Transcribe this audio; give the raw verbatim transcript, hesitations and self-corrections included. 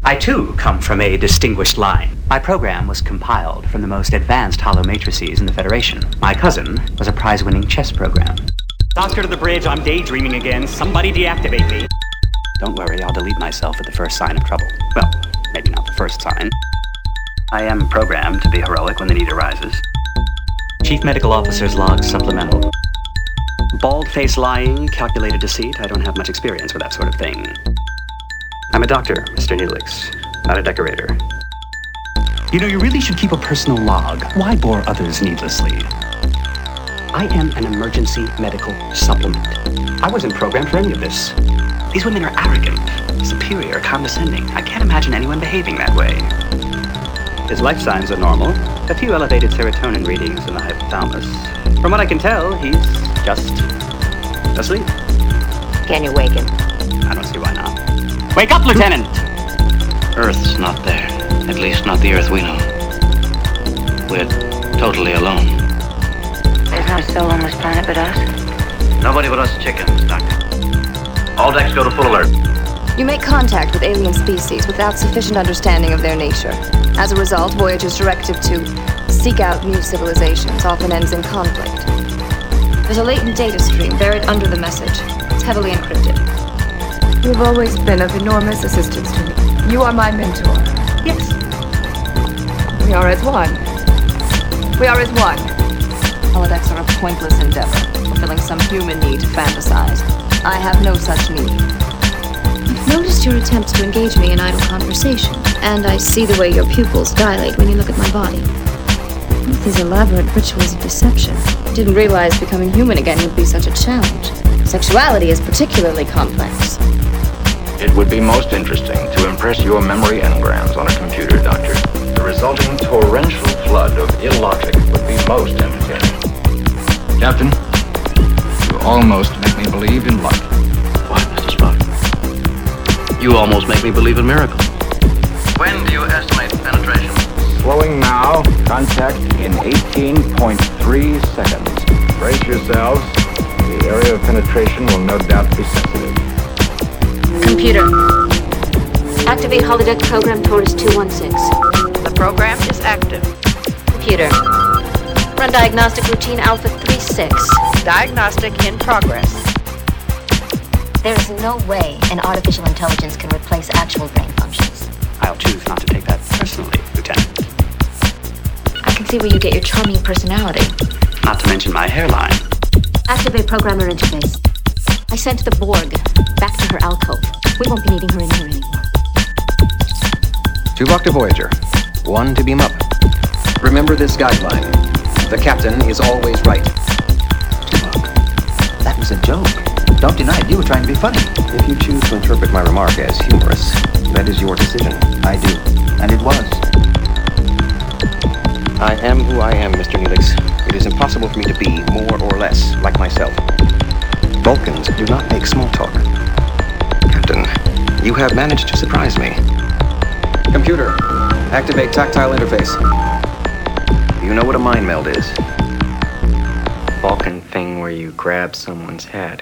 I, too, come from a distinguished line. My program was compiled from the most advanced hollow matrices in the Federation. My cousin was a prize-winning chess program. Doctor to the bridge, I'm daydreaming again. Somebody deactivate me. Don't worry, I'll delete myself at the first sign of trouble. Well, maybe not the first sign. I am programmed to be heroic when the need arises. Chief Medical Officer's log supplemental. Bald-face lying, calculated deceit. I don't have much experience with that sort of thing. I'm a doctor, Mister Neelix, not a decorator. You know, you really should keep a personal log. Why bore others needlessly? I am an emergency medical supplement. I wasn't programmed for any of this. These women are arrogant, superior, condescending. I can't imagine anyone behaving that way. His life signs are normal. A few elevated serotonin readings in the hypothalamus. From what I can tell, he's just asleep. Can you wake him? I don't see why not. Wake up, Lieutenant! Earth's not there. At least not the Earth we know. We're totally alone. There's no soul on this planet but us. Nobody but us chickens, Doctor. All decks go to full alert. You make contact with alien species without sufficient understanding of their nature. As a result, Voyager's directive to seek out new civilizations often ends in conflict. There's a latent data stream buried under the message. It's heavily encrypted. You have always been of enormous assistance to me. You are my mentor. Yes. We are as one. We are as one. Holodecks are a pointless endeavor, fulfilling some human need to fantasize. I have no such need. I've noticed your attempts to engage me in idle conversation, and I see the way your pupils dilate when you look at my body. With these elaborate rituals of deception, I didn't realize becoming human again would be such a challenge. Sexuality is particularly complex. It would be most interesting to impress your memory engrams on a computer, Doctor. The resulting torrential flood of illogic would be most entertaining. Captain, you almost make me believe in luck. What, Mister Spock? You almost make me believe in miracles. When do you estimate penetration? Slowing now. Contact in eighteen point three seconds. Brace yourselves. The area of penetration will no doubt be sensitive. Computer. Activate holodeck program Taurus two one six. The program is active. Computer. Run diagnostic routine Alpha three six. Diagnostic in progress. There is no way an artificial intelligence can replace actual brain functions. I'll choose not to take that personally, Lieutenant. I can see where you get your charming personality. Not to mention my hairline. Activate programmer interface. I sent the Borg back to her alcove. We won't be needing her in here anymore. Tuvok to Voyager. One to beam up. Remember this guideline. The captain is always right. Tuvok, that was a joke. Don't deny it. You were trying to be funny. If you choose to interpret my remark as humorous, that is your decision. I do. And it was. I am who I am, Mister Neelix. It is impossible for me to be more or less like myself. Vulcans do not make small talk. Captain, you have managed to surprise me. Computer, activate tactile interface. You know what a mind meld is? Vulcan thing where you grab someone's head.